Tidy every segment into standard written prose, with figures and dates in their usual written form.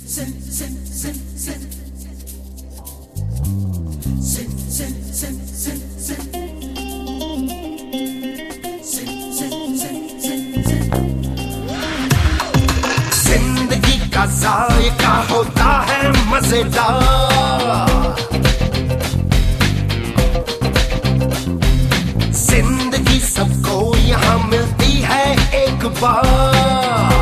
जिंदगी का जायका होता है मजेदार, जिंदगी सबको यहाँ मिलती है एक बार।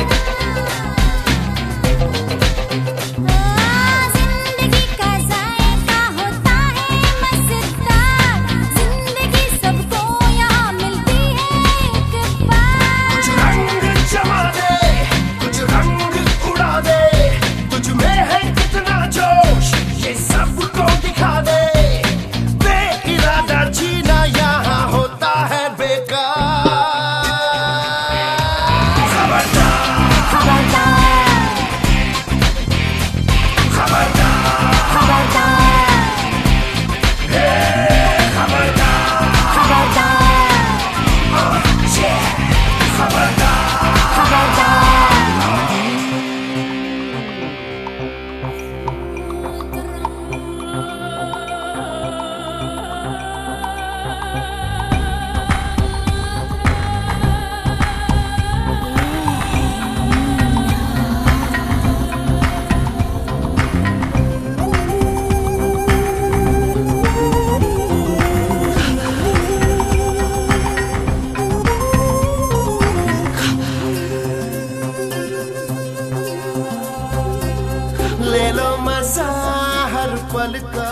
ले लो मजा हर पल का,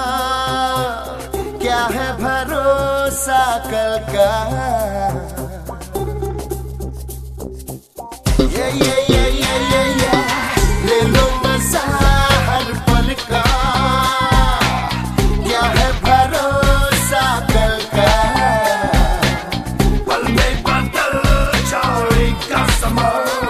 क्या है भरोसा कल का। ले लो मजा हर पल का, क्या है भरोसा कल का। पल में बदल जाएगा समा,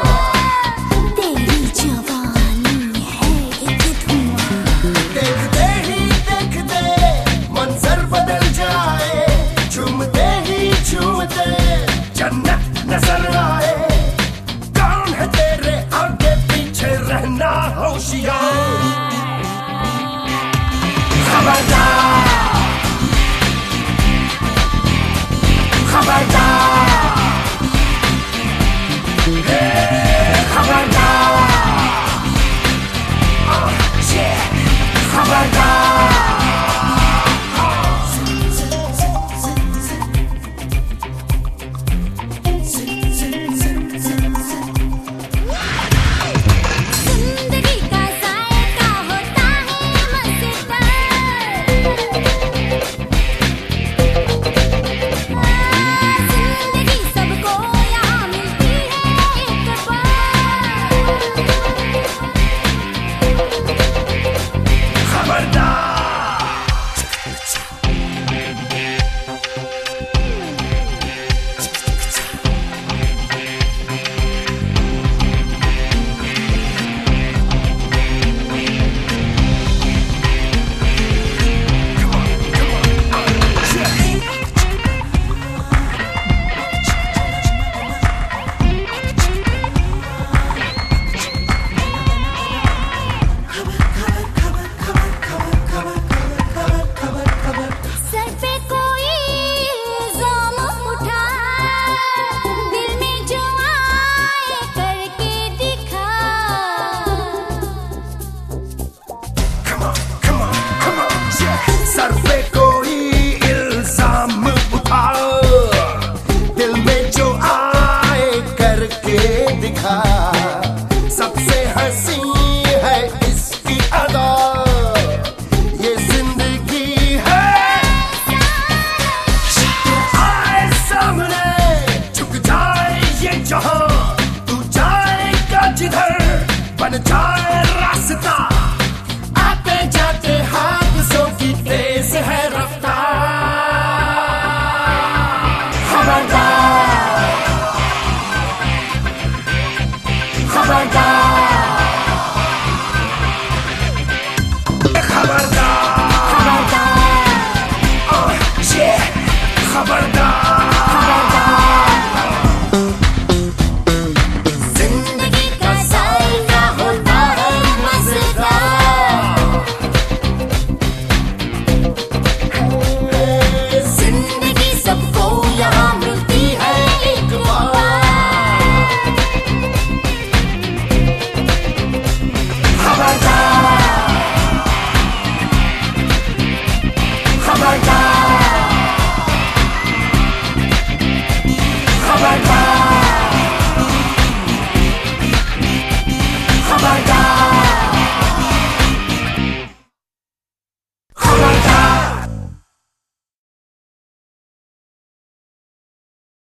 नजर आए कौन है तेरे आगे पीछे, रहना होशियार। खबरदार खबरदार खबरदार खबरदार। सबसे हंसी है इसकी अदा, ये जिंदगी है। आए सामने झुक जाए ये जहां, तू जाएगा जिधर बन जाए